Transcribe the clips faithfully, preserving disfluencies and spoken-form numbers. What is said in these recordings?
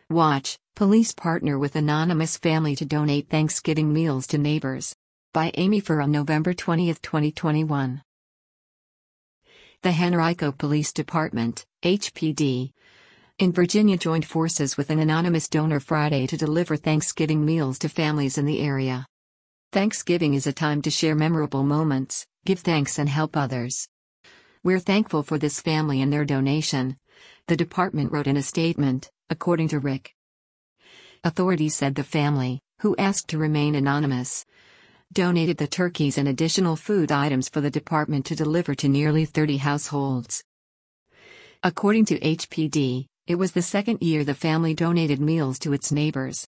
Watch, police partner with anonymous family to donate Thanksgiving meals to neighbors. By Amy Furr on November twentieth, twenty twenty-one. The Henrico Police Department, H P D, in Virginia joined forces with an anonymous donor Friday to deliver Thanksgiving meals to families in the area. Thanksgiving is a time to share memorable moments, give thanks and help others. We're thankful for this family and their donation, the department wrote in a statement, according to Rick. Authorities said the family, who asked to remain anonymous, donated the turkeys and additional food items for the department to deliver to nearly thirty households. According to H P D, it was the second year the family donated meals to its neighbors.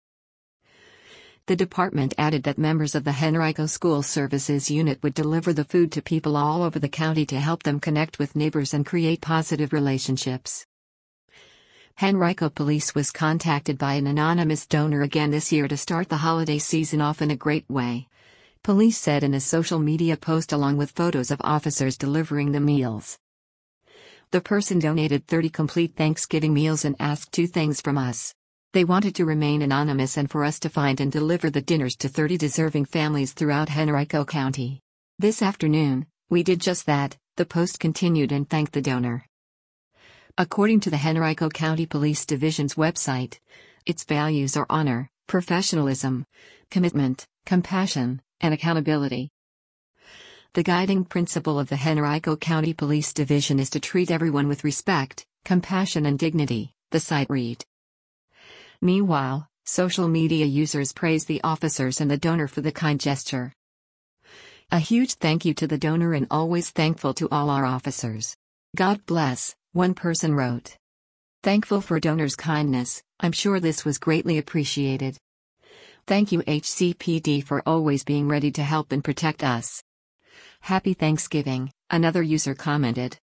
The department added that members of the Henrico School Services Unit would deliver the food to people all over the county to help them connect with neighbors and create positive relationships. Henrico Police was contacted by an anonymous donor again this year to start the holiday season off in a great way. Police said in a social media post along with photos of officers delivering the meals. The person donated thirty complete Thanksgiving meals and asked two things from us. They wanted to remain anonymous and for us to find and deliver the dinners to thirty deserving families throughout Henrico County. This afternoon, we did just that, the post continued and thanked the donor. According to the Henrico County Police Division's website, its values are honor, professionalism, commitment, compassion, and accountability. The guiding principle of the Henrico County Police Division is to treat everyone with respect, compassion and dignity, the site read. Meanwhile, social media users praise the officers and the donor for the kind gesture. A huge thank you to the donor and always thankful to all our officers. God bless, one person wrote. Thankful for donors' kindness, I'm sure this was greatly appreciated. Thank you H C P D for always being ready to help and protect us. Happy Thanksgiving, another user commented.